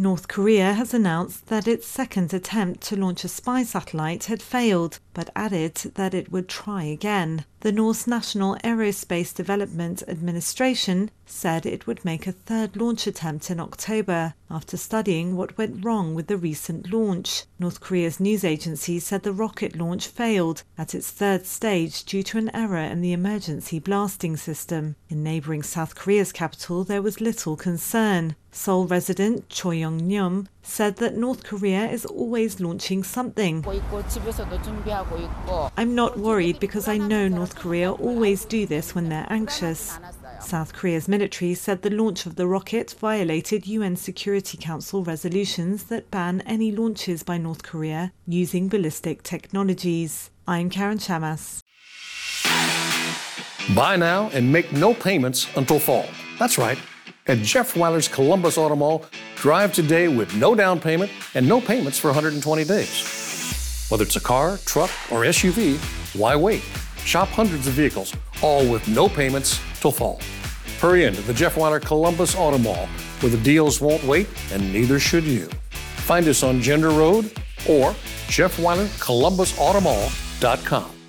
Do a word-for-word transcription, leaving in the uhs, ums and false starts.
North Korea has announced that its second attempt to launch a spy satellite had failed, but added that it would try again. The North's National Aerospace Development Administration said it would make a third launch attempt in October, after studying what went wrong with the recent launch. North Korea's news agency said the rocket launch failed at its third stage due to an error in the emergency blasting system. In neighboring South Korea's capital, there was little concern. Seoul resident Choi Young-nyum said that North Korea is always launching something. I'm not worried because I know North Korea always do this when they're anxious. South Korea's military said the launch of the rocket violated U N Security Council resolutions that ban any launches by North Korea using ballistic technologies. I'm Karen Chamas. Buy now and make no payments until fall. That's right. At Jeff Weiler's Columbus Auto Mall, drive today with no down payment and no payments for one hundred twenty days. Whether it's a car, truck, or S U V, why wait? Shop hundreds of vehicles, all with no payments till fall. Hurry into the Jeff Weiler Columbus Auto Mall, where the deals won't wait and neither should you. Find us on Gender Road or Jeff Weiler Columbus Auto Mall dot com.